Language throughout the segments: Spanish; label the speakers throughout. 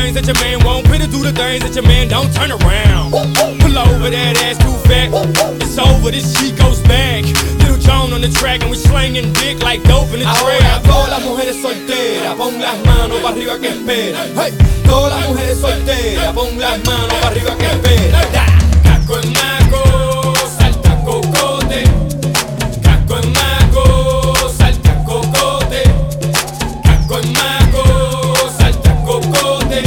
Speaker 1: things that your man won't. Put it do the things that your man don't. Turn around. Pull over that ass too fat. It's over, this shit goes back. Little John on the track and we slinging dick like dope in the trap.
Speaker 2: Ahora todas las mujeres solteras, pon las manos para arriba que espera. Hey. Todas las mujeres solteras, pon las manos para arriba que espera.
Speaker 1: Caco en maco, salta cocote. Caco en maco, salta cocote. Caco en maco, salta cocote.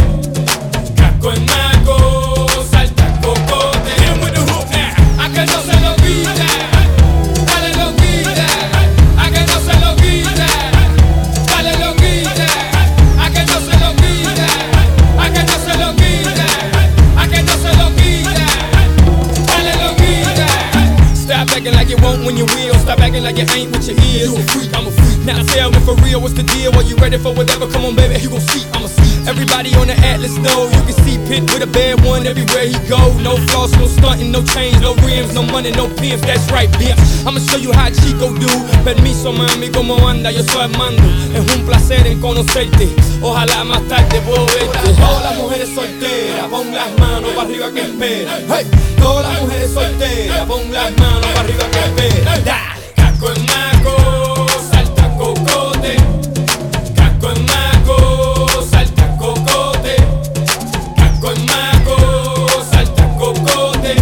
Speaker 1: Caco en maco, salta cocote. Hit him with the hook now. A que no se lo quita. Dale lo quita. A que no se lo quita. Dale lo quita. A que no se lo quita. A que no se lo quita. A que no se lo quita. Dale lo quita. Stop acting like you won't when you will. Stop acting like you ain't what you is. You a freak, I'm a freak. Now tell me for real, what's the deal? Are you ready for whatever? Come on, baby, you gon' see, I'm a see. Everybody on the Atlas know you can see Pit with a bad one everywhere he go. No floss, no stunting, no chains, no rims, no money, no pimps. That's right, bitch. I'ma show you how Chico do. Permiso, mami, como anda, yo soy Armando. Es un placer en conocerte. Ojalá más tarde puedo verte.
Speaker 2: Todas las mujeres solteras, pon las manos para arriba que espera. Hey. Todas las mujeres solteras, pon las manos para arriba que espera.
Speaker 1: Dale, caco en maco, salta cocote. Caco en maco, salta cocote. Caco en maco, salta cocote.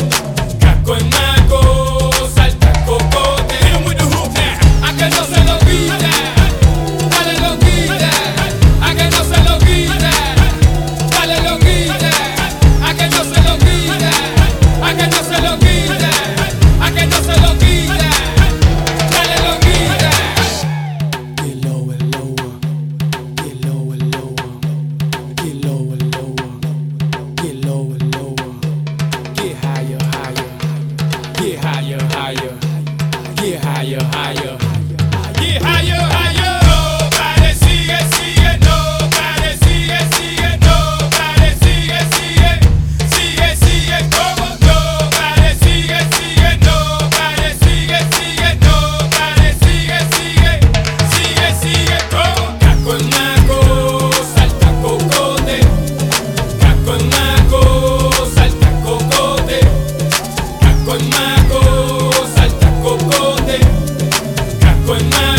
Speaker 1: Caco en maco, salta cocote. Hit him with the hook now. A que no se lo quita. Dale lo quita. A que no se lo quita. Dale lo quita. A que no se lo quita. A que no se lo quita. A que no se lo quita. Dale lo quita.
Speaker 2: Get lower and lower. Get lower and lower. Get lower and lower. Get lower and lower. Get higher, higher. Get higher, higher. Get higher, higher.
Speaker 1: Get higher, higher. Nobody sigue, sigue. Nobody sigue, sigue. Nobody sigue, sigue. Sigue, sigue como. Nobody sigue, sigue. Nobody sigue, sigue. Nobody sigue, sigue. Sigue, sigue como. Caco en maco, salta cocote. Caco en maco, salta cocote. Caco en maco, salta cocote. Caco en maco.